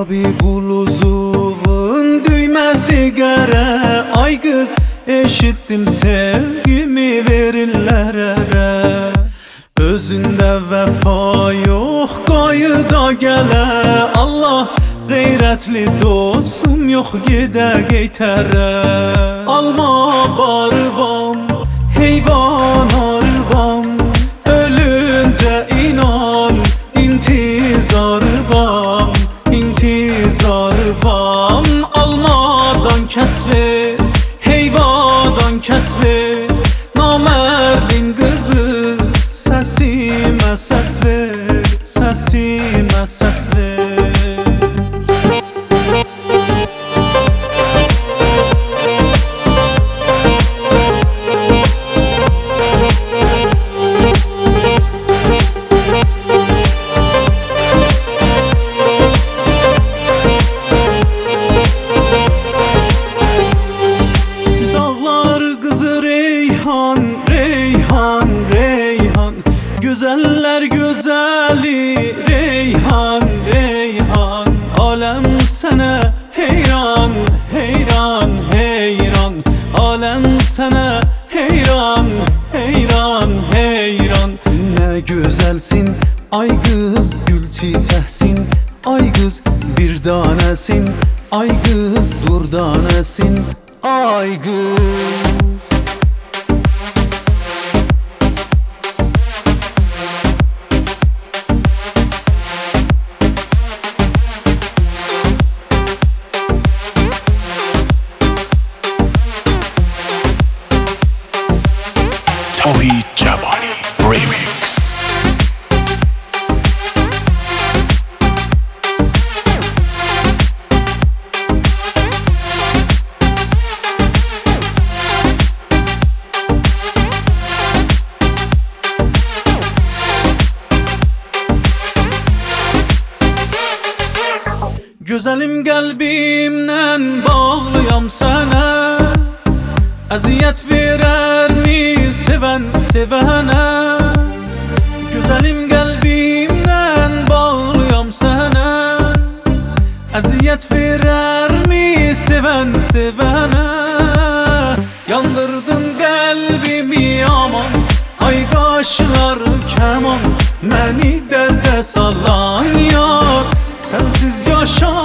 Mavi bluzun düymesi qara. Ay kız eşittim sevgimi verirler ere. Özünde vefa yok qayıda gələ. Allah qeyrətli dostum yok gedə qeytərə. Alma barıvam, heyvan arıvam, ölünce inan intizar vam, intizar vam. Almadan kəs ver, heyvadan kəs ver, namərdin qızı səsimə səs ver, səsimə səs ver. Reyhan, Reyhan, güzeller güzeli Reyhan, Reyhan. Alem sana heyran, heyran, heyran. Alem sana heyran, heyran, heyran. Ne güzelsin ay kız, gül çiçeksin ay kız, bir tanesin ay kız, durdanesin ay kız. Tawhid Jabari Remix. Güzelim kalbimden bağlıyam sana. Əziyyət verərmi seven sevene? Güzelim kalbimden bağlıyam sana. Əziyyət verərmi seven sevene? Yandırdın kalbimi aman, ay qaşlar keman. Məni dərdə salan yar, sensiz yaşa